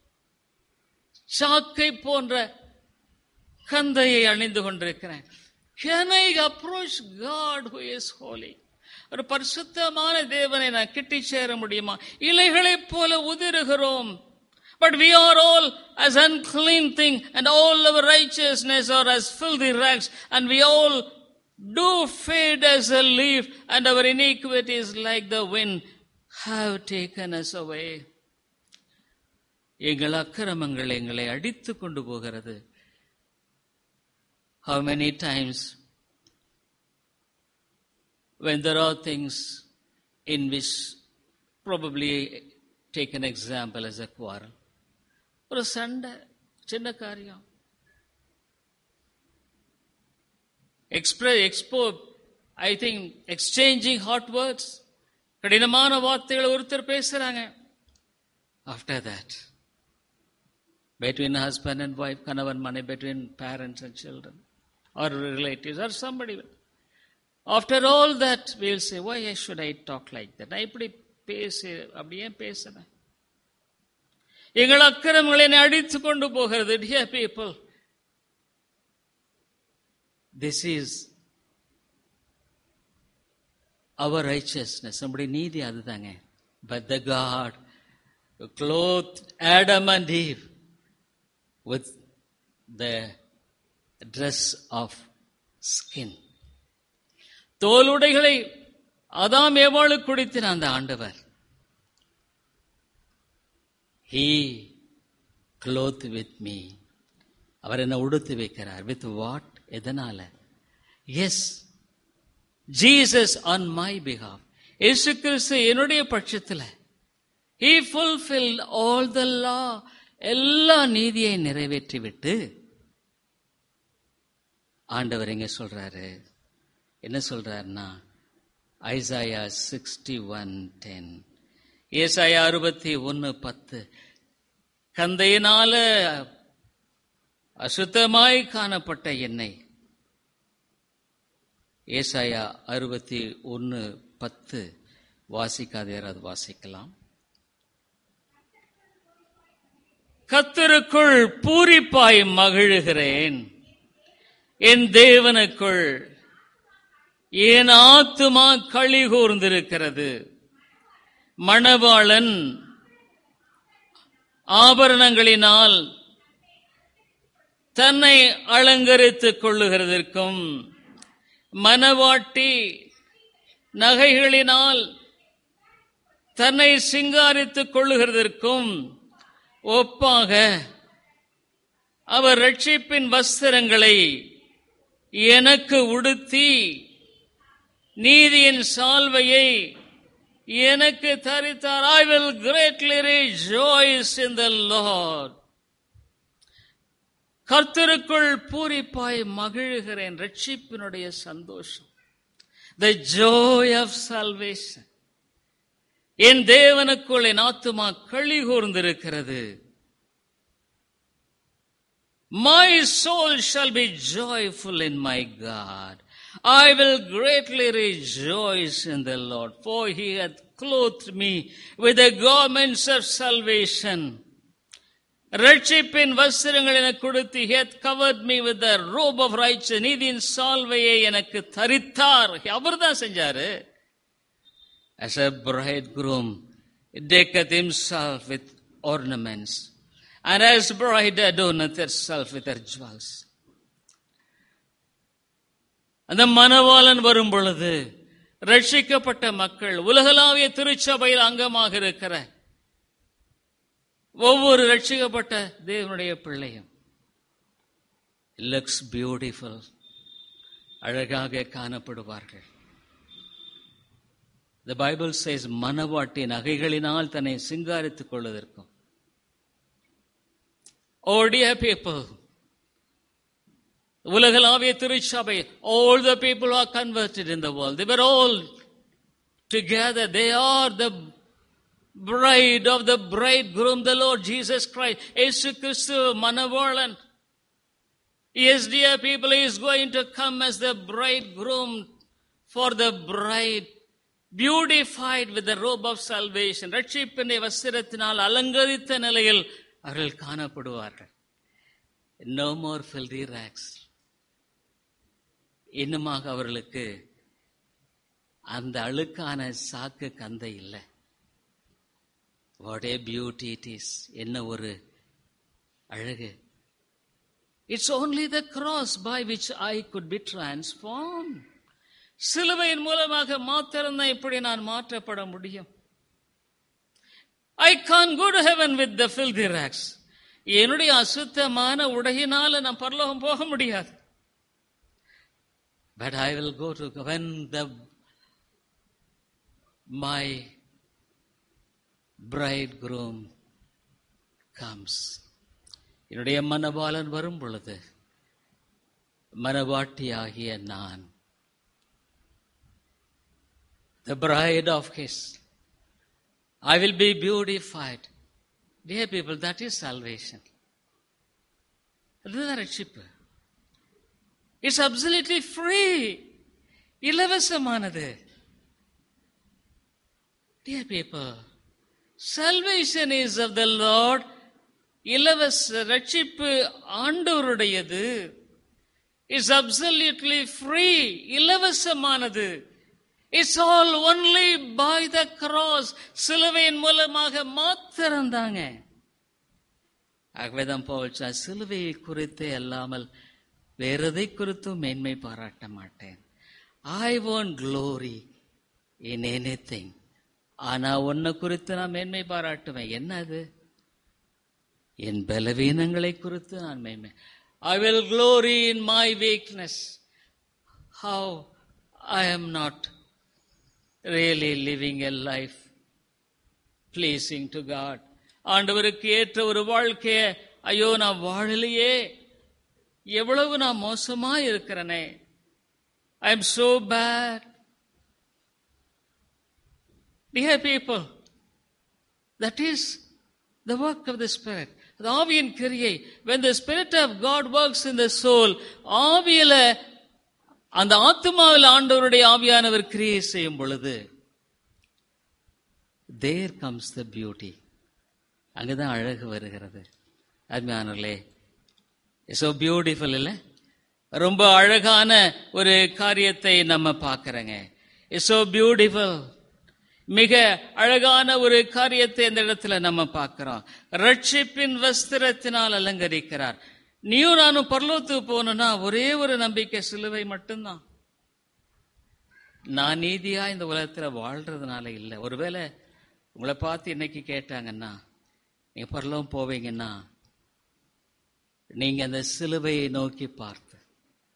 சாக்கை போன்ற கந்தையை அணிந்து கொண்டிருக்கிறேன். Can I approach God who is holy? ஒரு பரிசுத்தமான தேவனை நான் கிட்டி சேர முடியுமா? இலைகளைப் போல உதிருகிறோம். But we are all as unclean thing, and all our righteousness are as filthy rags, and we all do fade as a leaf, and our iniquities like the wind have taken us away. எங்கள் அக்கிரமங்கள் எங்களை அடித்து கொண்டு போகிறது. How many times when there are things in which, probably take an example as a quarrel, ஒரு சண்டை, சின்ன காரியம், express expo I think exchanging hot words, கடினமான வார்த்தைகளை ஒருத்தர் பேசுறாங்க. After that between husband and wife, கணவன் மனை, between parents and children, or relatives, or somebody, after all that we will say, why should I talk like that? நான் இப்படி பேசு, அப்படியே பேசுறேன். எங்கள் அக்கிரமங்களை அடித்து கொண்டு போகிறது. Dear people, this is our righteousness. நம்முடைய நீதி அதுதாங்க. But the God who clothed Adam and Eve with the dress of skin, தோலுடைகளை ஆதாம் ஏவாளுக்கு கொடுத்தின அந்த ஆண்டவர், he clothed with me, அவர் என்ன உடுத்து வைக்கிறார். with what? எதனால? yes, Jesus on my behalf, இயேசு கிறிஸ்து என்னுடைய பட்சத்துல, he fulfilled all the law, எல்லா நீதியை நிறைவேற்றி விட்டு ஆண்டவர் எங்க சொல்றாரு, என்ன சொல்றாருன்னா, ஐசாயா சிக்ஸ்டி ஒன் டென், ஏசாயா அறுபத்தி ஒன்னு பத்து, கந்தையினால அசுத்தமாய் காணப்பட்ட என்னை, ஏசாயா அறுபத்தி ஒன்னு பத்து வாசிக்காத யாராவது வாசிக்கலாம். கர்த்தருக்குள் பூரிப்பாய் மகிழுகிறேன், என் தேவனுக்குள் என் ஆத்துமா களி கூர்ந்திருக்கிறது. மணவாளன் ஆபரணங்களினால் தன்னை அலங்கரித்துக் கொள்ளுகிறதற்கும், மணவாட்டி நகைகளினால் தன்னை சிங்காரித்துக் கொள்ளுகிறதற்கும் ஒப்பாக அவர் ரட்சிப்பின் வஸ்திரங்களை எனக்கு உடுத்தி நீதியின் சால்வையை எனக்கு தரித்தார். I will greatly rejoice in the Lord. கர்த்தருக்குள் பூரிப்பாய் மகிழுகிறேன். ரட்சிப்பினுடைய சந்தோஷம். The joy of salvation. என் தேவனுக்குள் என் ஆத்துமா களி கூர்ந்திருக்கிறது. My soul shall be joyful in my God. I will greatly rejoice in the Lord, for he hath clothed me with the garments of salvation. ரட்சிப்பின் வஸ்திரங்கள் எனக்கு கொடுத்து, he hath covered me with the robe of righteousness. நீதியின் சால்வையை எனக்கு தரித்தார். அவர் தான் செஞ்சாரு. As a bridegroom decketh himself with ornaments, and as bride adorneth herself with her jewels. அந்த மணவாளன் வரும் பொழுது ரட்சிக்கப்பட்ட மக்கள், உலகளாவிய திருச்சபையில் அங்கமாக இருக்கிற ஒவ்வொரு ரட்சிக்கப்பட்ட தேவனுடைய பிள்ளையும் looks beautiful, அழகாக காணப்படுவார்கள். The Bible says மணவாட்டி நகைகளினால் தன்னை சிங்காரித்துக் கொள்வதற்கும். Oh dear people, உலகளாவிய திருச்சபை, all the people who are converted in the world, they were all together. They are the bride of the bridegroom, the Lord Jesus Christ. இயேசு கிறிஸ்து மணவாளன். Yes, dear people, he is going to come as the bridegroom for the bride, beautified with the robe of salvation. ரட்சிப்பினை வஸ்திரத்தினால் அலங்கரித்த நிலையில் அவர்கள் காணப்படுவார்கள். No more filthy rags. இன்னுமாக அவர்களுக்கு அந்த அழுக்கான சாக்கு கந்தை இல்லை. What a beauty it is. என்ன ஒரு அழகு. It's only the cross by which I could be transformed. சிலுவையின் மூலமாக மாத்திரம்தான் இப்படி நான் மாற்றப்பட முடியும். I can't go to heaven with the filthy rags. என்னுடைய அசுத்தமான உடையினால நான் பரலோகம் போக முடியாது. But I will go to when the my bridegroom comes. என்னுடைய மணவாளன் வரும் பொழுது மணவாட்டியாகிய நான், the bride of his, I will be beautified. Dear people, that is salvation. அதுதான் ரட்சிப்பு. It's absolutely free. இலவசமானது. Dear people, salvation is of the Lord. இலவச ரட்சிப்பு ஆண்டவருடையது. It's absolutely free. இலவசமானது. It's all only by the cross. சிலுவையின் மூலமாக மாத்திரம்தாங்க. ஆகவேதான் பவுல் சிலுவையை குறித்தே அல்லாமல் வேறதை குறித்தும் மேன்மை பாராட்ட மாட்டேன். I won't glory in anything. ஆனா ஒன்ன குறித்து நான் மேன்மை பாராட்டுவேன். என்ன அது? என் பலவீனங்களை குறித்து நான் மேன்மை. I will glory in my weakness. How I am not really living a life pleasing to God. ஆண்டவருக்கு ஏற்ற ஒரு வாழ்க்கைய ஐயோ நான் வாழலையே, எவ்வளவு நான் மோசமா இருக்கிறனே. I am so bad. Dear people, that is the work of the Spirit. The ஆவியின் கிரியை. When the Spirit of God works in the soul, ஆவியில அந்த ஆத்துமாவில் ஆண்டவருடைய ஆவியானவர் கிரியை செய்யும் பொழுது, there comes the beauty. அங்கதான் அழகு வருகிறது. அருமையானவர்களே, so beautiful இல்ல? ரொம்ப அழகான ஒரு காரியத்தை நம்ம பார்க்கிறோங்க. so beautiful. மிக அழகான ஒரு காரியத்தை இந்த இடத்துல நம்ம பார்க்கிறோம். ரட்சிப்பின் வஸ்திரத்தினால் அலங்கரிக்கிறார். நீயும் நானும் பரலோகத்துக்கு போகணும்னா ஒரே ஒரு நம்பிக்கை, சிலுவை மட்டும்தான். நான் நீதியா இந்த உலகத்துல வாழ்றதுனால இல்லை. ஒருவேளை உங்களை பார்த்து இன்னைக்கு கேட்டாங்கன்னா நீங்க பரலோகம் போவீங்கன்னா, நீங்க அந்த சிலுவையை நோக்கி பார்த்து,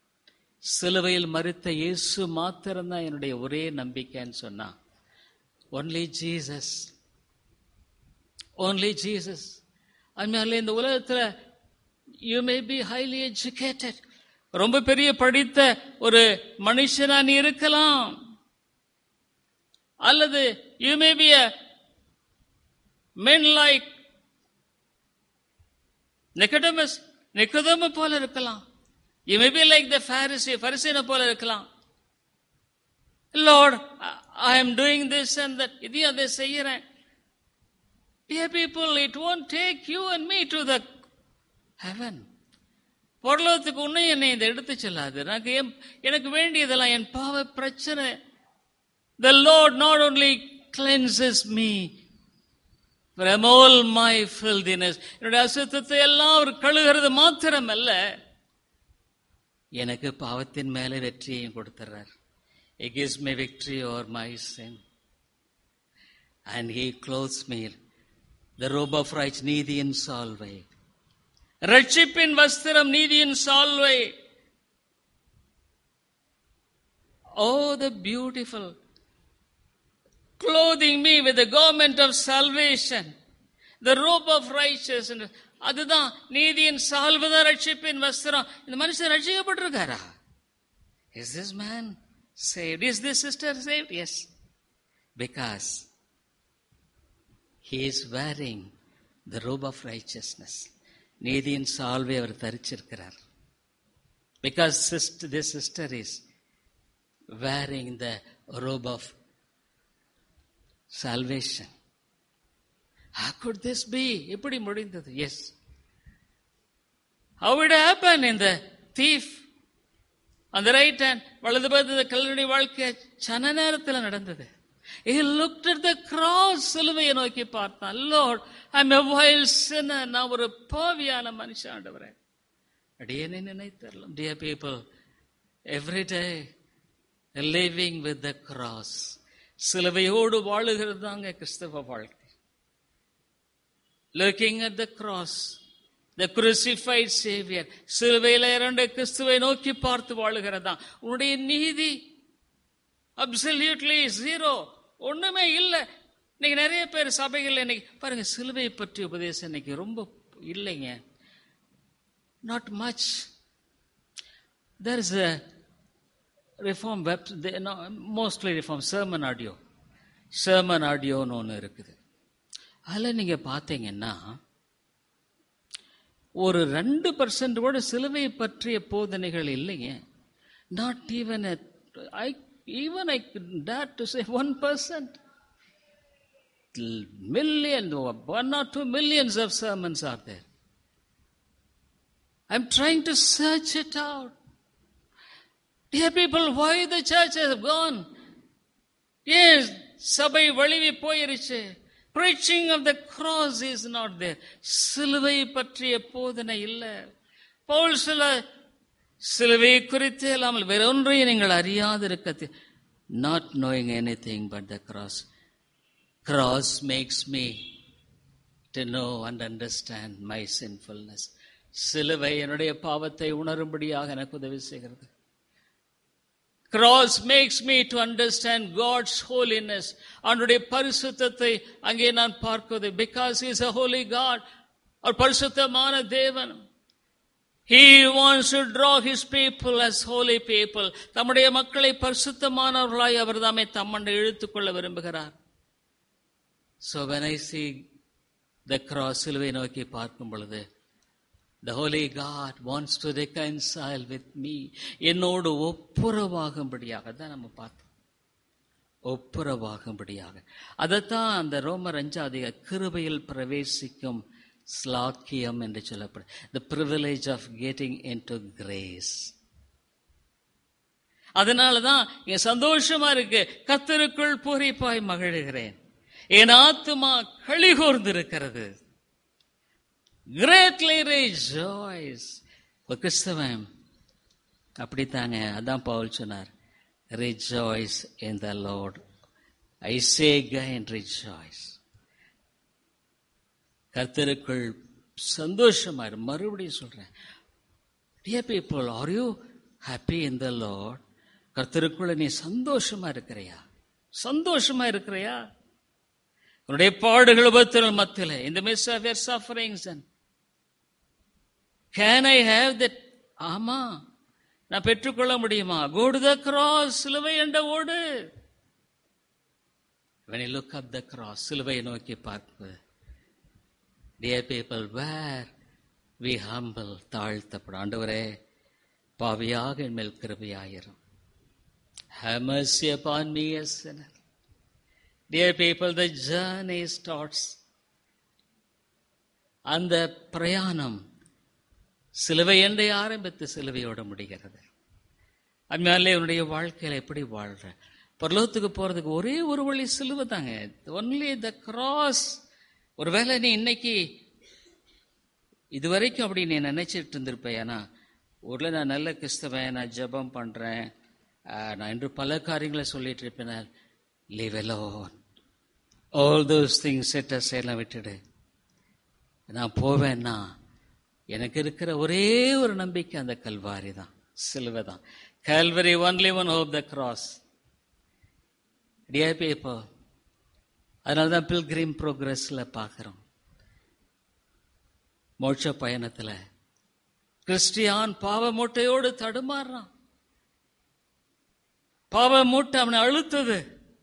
சிலுவையில் மரித்த இயேசு மாத்திரம்தான் என்னுடைய ஒரே நம்பிக்கைன்னு சொன்னா, only Jesus. Only Jesus. அதனால இந்த உலகத்துல you may be highly educated. ரொம்ப பெரிய படித்த ஒரு மனுஷனா நீ இருக்கலாம், அல்லது you may be a men like Nicodemus, நிக்கோதேமு போல இருக்கலாம். You may be like the Pharisee, பரிசேயனை போல இருக்கலாம். Lord, I am doing this and that. இதையும் அதை செய்யறேன். Dear people, it won't take you and me to the heaven. பரலோகத்துக்கு உன்னை என்னை இதை எடுத்து செல்லாது. எனக்கு வேண்டியதெல்லாம் என் பாவ பிரச்சனை. The Lord not only cleanses me from all my filthiness, என்னுடைய அசுத்தத்தை எல்லாம் அவர் கழுகிறது மாத்திரம் அல்ல, எனக்கு பாவத்தின் மேலே வெற்றியையும் கொடுத்துறார். He gives me victory over my sin. And he clothes me the robe of righteousness, நீதியின் சால்வை, ரட்சிப்பின் வஸ்திரம், நீதியின் சால்வை. Oh, the beautiful, clothing me with the garment of salvation, the robe of righteousness. அதுதான் நீதியின் சால்வைதான் ரட்சிப்பின் வஸ்திரம். இந்த மனுஷன் ரட்சிக்கப்பட்டிருக்காரா? Is this man saved? Is this sister saved? Yes. Because he is wearing the robe of righteousness. நீதியின் சால்வை அவர் தரிச்சிருக்கிறார். Because sister, this sister is wearing the robe of salvation. How could this be? எப்படி முடிந்தது? Yes. How it happened in the thief on the right hand, வலது பக்கத்துல கல்லுடைய வாழ்க்கை சன நேரத்தில் நடந்தது. He looked at the cross, சிலுவையை நோக்கி பார்த்தான். Lord, I'm a vile sinner. நான் ஒரு பாவியான மனுஷன் ஆண்டவரே. அடியேனை நினைத்தரலாம். Dear people, every day living with the cross, சிலுவையோடு வாழுகிறது தாங்க கிறிஸ்தவ வாழ்க்கை. Looking at the cross, the crucified Savior, சிலுவையில இரண்டு கிறிஸ்துவை நோக்கி பார்த்து வாழுகிறதா. உன்னுடைய நீதி absolutely zero, ஒண்ணுமே இல்லை. இன்னைக்கு நிறைய பேர் சபைகள் இன்னைக்கு பாருங்க, சிலுவை பற்றி உபதேசம் இன்னைக்கு ரொம்ப இல்லைங்க. Not much. There is a reform web, no, mostly reform sermon audio. sermon ஆடியோன்னு ஒன்று இருக்குது. அதில் நீங்க பார்த்தீங்கன்னா ஒரு ரெண்டு பர்சன்ட் கூட சிலுவை பற்றிய போதனைகள் இல்லைங்க. Not even I even I dare to say one percent. Million, one or two millions of sermons are there. I'm trying to search it out. Dear people, why the church has gone? Yes, சபை வழிவி போயிருச்சு. Preaching of the cross is not there. சிலுவை பற்றிய போதனை இல்லை. பவுல் சொல்ல, சிலுவை குறித்து இல்லாமல் வேறொன்றையும் நீங்கள் அறியாதிருக்க, not knowing anything but the cross. Cross makes me to know and understand my sinfulness. சிலுவை என்னுடைய பாவத்தை உணரும்படியாக எனக்கு உதவி செய்கிறது. Cross makes me to understand God's holiness. அவருடைய பரிசுத்தத்தை அங்கே நான் பார்க்குவது. Because he is a holy God. அவர் பரிசுத்தமான தேவன். He wants to draw his people as holy people. தம்முடைய மக்களை பரிசுத்தமானவர்களாய் அவர் தாமே தம்மண்டை இழுத்துக்கொள்ள விரும்புகிறார். So when I see the cross, சிலுவை நோக்கி பார்க்கும் பொழுது, the holy God wants to reconcile with me. என்னோடு ஒப்புரவாகும்படியாக தான் நம்ம பார்த்தோம். ஒப்புரவாகும்படியாக. அதைத்தான் அந்த ரோமர் அஞ்சாவது கிருபையில் பிரவேசிக்கும் ஸ்லாக்கியம் என்று சொல்லப்படும். The privilege of getting into grace. அதனாலதான் இங்க சந்தோஷமா இருக்கு. கர்த்தருக்குள் பூரிப்பாய் மகிழுகிறேன், என் ஆத்துமா களிகூர்ந்திருக்கிறது. Greatly rejoice. கிறிஸ்தவன் அப்படித்தாங்க. அதான் பவுல் சொன்னார், rejoice in the Lord. I say again, rejoice. கர்த்தருக்குள் சந்தோஷமா இரு. மறுபடியும் சொல்றேன், dear people, are you happy in the Lord? கர்த்தருக்குள்ள நீ சந்தோஷமா இருக்கிறியா? சந்தோஷமா இருக்கிறியா? உன்னுடைய பாடுகள் உபத்திரங்கள் மத்தியிலே, in the midst of your sufferings, and can I have that? ஆமா, நான் பெற்றுக்கொள்ள முடியுமா? Go to the cross, சிலுவை என்ற ஓடு. When you look up the cross, சிலுவையை நோக்கி பார்ப்பது, dear people, where we humble, தாழ்த்தப்படும். ஆண்டவரே, பாவியாக என் மேல் கிருபையாயிரும். Have mercy upon me, a sinner. Dear people, the journey starts. அந்த பிரயாணம் சிலுவை என்றே ஆரம்பித்து சிலுவையோட முடிகிறது. அம்மையாலே உன்னுடைய வாழ்க்கையில எப்படி வாழ்ற? பரலோகத்துக்கு போறதுக்கு ஒரே ஒரு வழி சிலுவை தாங்க. Only the cross. ஒருவேளை நீ இன்னைக்கு இதுவரைக்கும் அப்படி நீ நினைச்சிட்டு இருந்திருப்ப, ஏன்னா ஊர்ல நான் நல்ல கிறிஸ்தவன், நான் ஜெபம் பண்றேன், நான் இன்று பல காரியங்களை சொல்லிட்டு இருப்பேன். Leave alone, all those things set aside விட்டுடு. நான் போவேன்னா எனக்கு இருக்கிற ஒரே ஒரு நம்பிக்கை அந்த கல்வாரி தான், சிலுவை தான். Calvary, only one hope, the cross. Dear people, அதனால தான் பில்கிரிம் ப்ரோக்ரஸ்ல பார்க்கிறோம். மோட்ச பயணத்துல கிறிஸ்டியான் பாவ மூட்டையோடு தடுமாறுறான். பாவ மூட்டை அவனை அழுத்தது.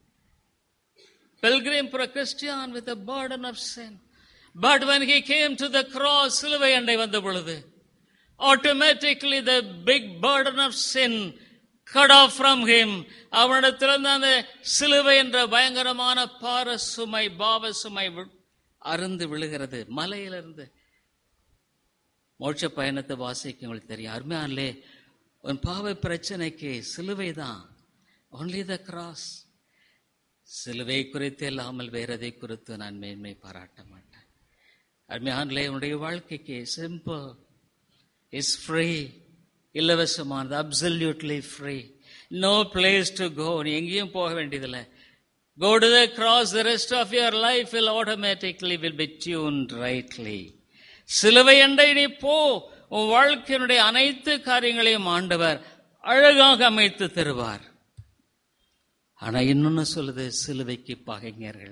Pilgrim for a Christian with a burden of sin. But when he came to the cross, சிலுவை அண்டை வந்த பொழுது, automatically the big burden of sin cut off from him. அவனிடத்திலிருந்து அந்த சிலுவை என்ற பயங்கரமான பார சுமை, பாவ சுமை அருந்து விழுகிறது. மலையிலிருந்து மோட்ச பயணத்தை வாசிக்க உங்களுக்கு தெரியும். அருமையானே, உன் பாவ பிரச்சனைக்கு சிலுவை தான், only the cross. சிலுவை குறித்து இல்லாமல் வேற எதை குறித்து நான் மேன்மை பாராட்ட மாட்டேன். அருமையானே, உன்னுடைய வாழ்க்கைக்கு சிம்பிள், இஸ் ஃப்ரீ, இலவசமானது, absolutely free. No place to go, நீ எங்கேயும் போக வேண்டியதில்லை. Go to the cross, the rest of your life will automatically will be tuned rightly. சிலுவை அண்டை நீ போ, உன் வாழ்க்கையினுடைய அனைத்து காரியங்களையும் ஆண்டவர் அழகாக அமைத்து தருவார். ஆனா இன்னொன்னு சொல்லுது, சிலுவைக்கு பகைஞர்கள்.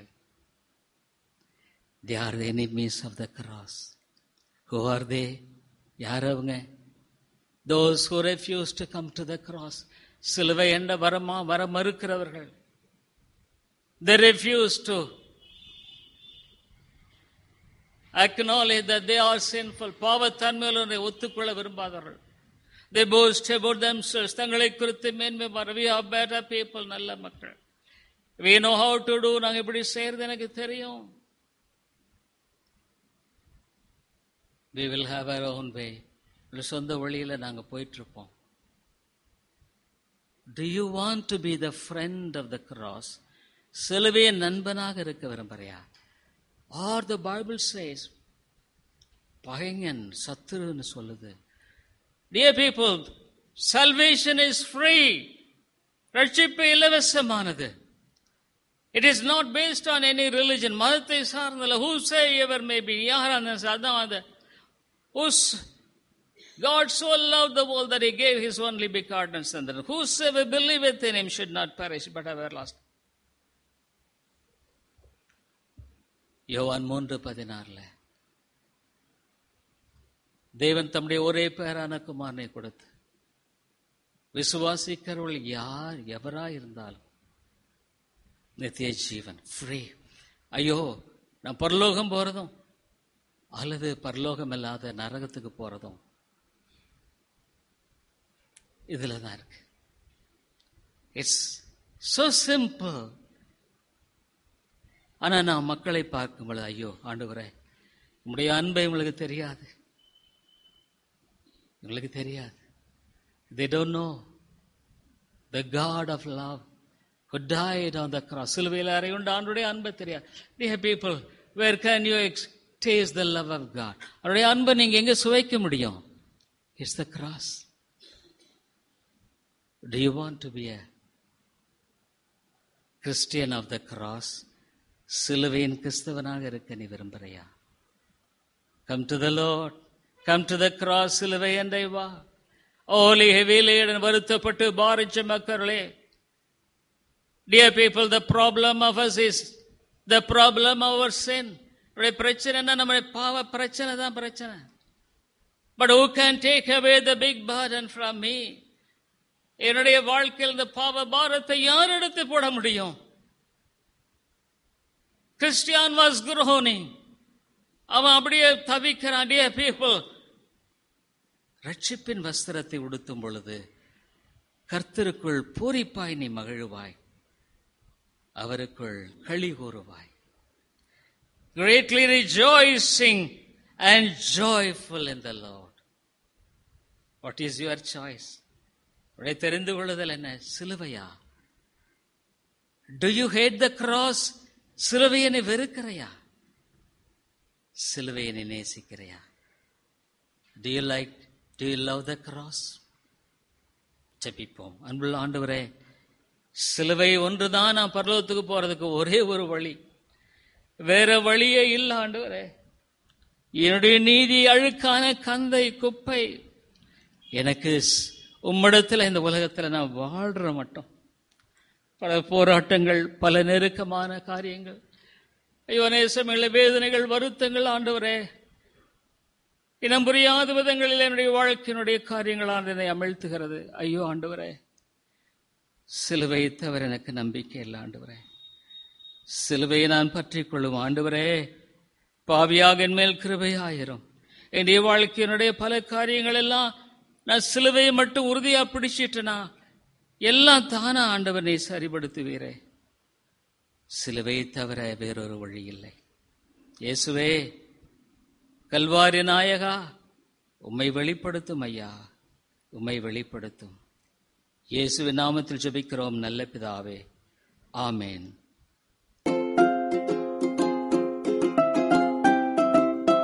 They are the enemies of the cross. Who are they? யார் அவங்க? Those who refuse to come to the cross. சிலுவை என்ற வரமா வர மறுக்கிறவர்கள். They refuse to acknowledge that they are sinful. பாவத்தன்மையில ஒத்துக்கொள்ள விரும்பாதவர்கள். They boast about themselves. தங்களை குறித்து மேன்மை பாரு. We are better people, நல்ல மக்கள். We know how to do. நாங்க இப்படி செய்யறது எனக்கு தெரியும். We will have our own way. சொந்த வழியில நாங்க போயிட்டு இருப்போம். Do you want to be the friend of the cross? சிலுவையின் நண்பனாக இருக்க விரும்புறியா? Or the Bible says, பகைஞன், சத்துருன்னு சொல்லுது. Dear people, salvation is free. ரட்சிப்பு இலவசமானது. It is not based on any religion. மதத்தை சார்ந்தல. Whosoever may be, யாரான அதான் அது. God so loved the world that he gave his only begotten son, that whosoever believeth in him should not perish but have everlasting. யோவான் மூன்று பதினாறுல தேவன் தம்முடைய ஒரே பேரான குமாரனை கொடுத்து விசுவாசிக்கிறவர்கள் யார் எவரா இருந்தாலும் நித்திய ஜீவன், ஃப்ரீ. ஐயோ, நான் பரலோகம் போறதும் அல்லது பரலோகம் இல்லாத நரகத்துக்கு போறதும் இதுலதான் இருக்கு. It's so simple. ஆனா நான் மக்களை பார்க்கும் பொழுது, ஐயோ ஆண்டவரே, உம்முடைய அன்பை உங்களுக்கு தெரியாது, உங்களுக்கு தெரியாது. They don't know the God of love who died on the cross. சிலுவையில் அறையுண்ட ஆண்டவருடைய அன்பை தெரியாது. Dear people, where can you taste the love of God? அவருடைய அன்பை நீங்க எங்க சுவைக்க முடியும்? It's the cross. Do you want to be a Christian of the cross? சிலுவையின் கிறிஸ்தவனாக இருக்க நீ விரும்புறியா? Come to the Lord. Come to the cross. சிலுவை என்றை வா. Holy heavy laden, வருத்தப்பட்டு பாரிச்ச மக்களே. Dear people, the problem of us is The problem of our sin. பிரச்சனை என்ன? நம்ம பாவ பிரச்சனை தான் பிரச்சனை. But who can take away the big burden from me? என்னுடைய வாழ்க்கையில் இந்த பாவ பாரத்தை யார் எடுத்து போட முடியும்? Christian was groaning. அவன் அப்படியே தவிக்கிறான். Dear people, ரட்சிப்பின் வஸ்திரத்தை உடுத்தும் பொழுது கர்த்தருக்குள் பூரிப்பாய் நீ மகிழ்வாய், அவருக்குள் களி கூறுவாய். Greatly rejoicing and joyful in the Lord. What is your choice? உடை தெரிந்து கொள்ளுதல் என்ன? Siluvaiya? Do you hate the cross? சிலுவையை நீ வெறுக்கிறையா? சிலுவையை நீ நேசிக்கிறையா? Do you like, do you love the cross? ஜெபிப்போம். அன்புள்ள ஆண்டவரே, சிலுவை ஒன்றுதான் நான் பரலோகத்துக்கு போறதுக்கு ஒரே ஒரு வழி, வேற வழியே இல்ல ஆண்டவரே. என்னுடைய நீதி அழுக்கான கந்தை குப்பை. எனக்கு உம்மிடத்தில் இந்த உலகத்தில் நான் வாழ்ற மட்டும் பல போராட்டங்கள், பல நெருக்கமான காரியங்கள், ஐயோ நேசமில்லை வேதனைகள், வருத்தங்கள் ஆண்டவரே, இனம் புரியாத விதங்களில் என்னுடைய வாழ்க்கையினுடைய காரியங்களால் என்னை அமிழ்த்துகிறது. ஐயோ ஆண்டவரே, சிலுவையை தவிர எனக்கு நம்பிக்கை இல்லை ஆண்டவரே. சிலுவையை நான் பற்றி கொள்ளும் ஆண்டவரே. பாவியாக என் மேல் கிருபையாயிரும். என்னுடைய வாழ்க்கையினுடைய பல காரியங்கள் எல்லாம் நான் சிலுவையை மட்டும் உறுதியா பிடிச்சிட்டேனா எல்லாம் தானா ஆண்டவர் நீ சரிபடுத்துவீரே. சிலுவையை தவிர வேறொரு வழி இல்லை. இயேசுவே, கல்வாரி நாயகா, உம்மை வெளிப்படுத்தும் ஐயா, உம்மை வெளிப்படுத்தும். இயேசுவின் நாமத்தில் ஜெபிக்கிறோம் நல்ல பிதாவே, ஆமேன்.